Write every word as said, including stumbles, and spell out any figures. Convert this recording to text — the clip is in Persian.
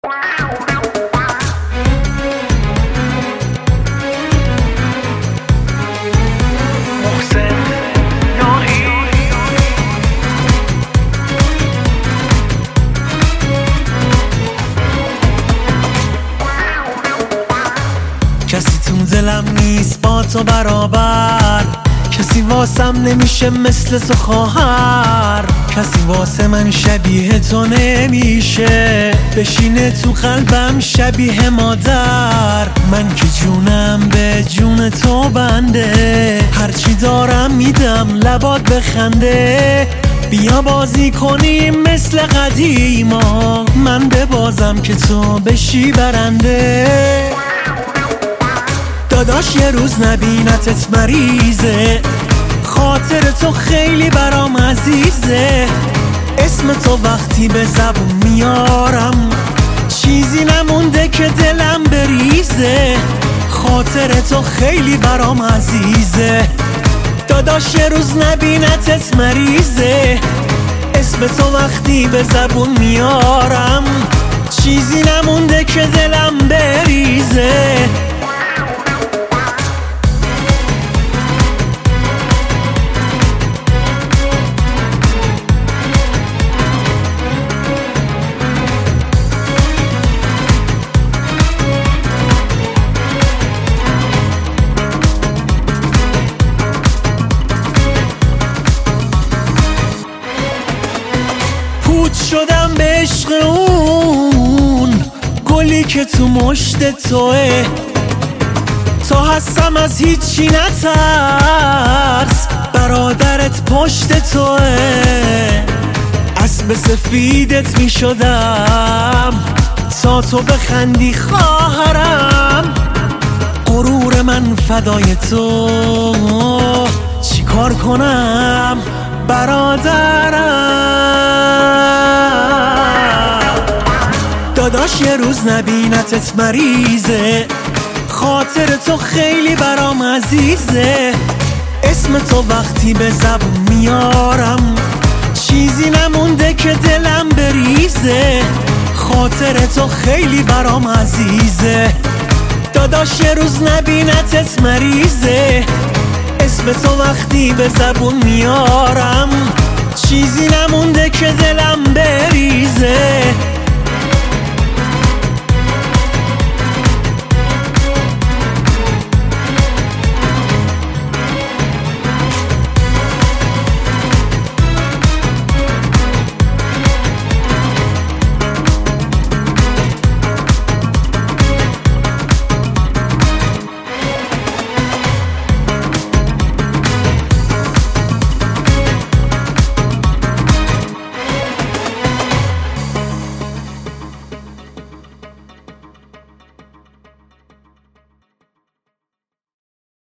کسی تو دلم نیست با تو برابر، کسی واسم نمیشه مثل تو خواهر، کسی واسه من شبیه تو نمیشه، بشینه تو قلبم شبیه مادر. من که جونم به جون تو بنده، هرچی دارم میدم لبات بخنده. بیا بازی کنیم مثل قدیما، من ببازم که تو بشی برنده. داداش یه روز نبینتت مریضه، خاطر تو خیلی برام عزیزه. اسم تو وقتی به زبون میارم، چیزی نمونده که دلم بریزه. خاطر تو خیلی برام عزیزه، داداش یه روز نبینتت مریضه. اسم تو وقتی به زبون میارم، چیزی نمونده که دلم بریزه. پوت شدم به عشق اون گلی که تو مشت توه، تا هستم از هیچی نترس، برادرت پشت توه. اسب سفیدت می شدم تا تو بخندی خواهرم. غرور من فدای تو، چی کار کنم برادرم. داداش یه روز نبینتت مریضه، خاطر تو خیلی برام عزیزه. اسم تو وقتی به زبون میارم، چیزی نمونده که دلم بریزه. خاطر تو خیلی برام عزیزه، داداش یه روز نبینتت مریضه. اسم تو وقتی به زبون میارم، چیزی نمونده که دلم بریزه.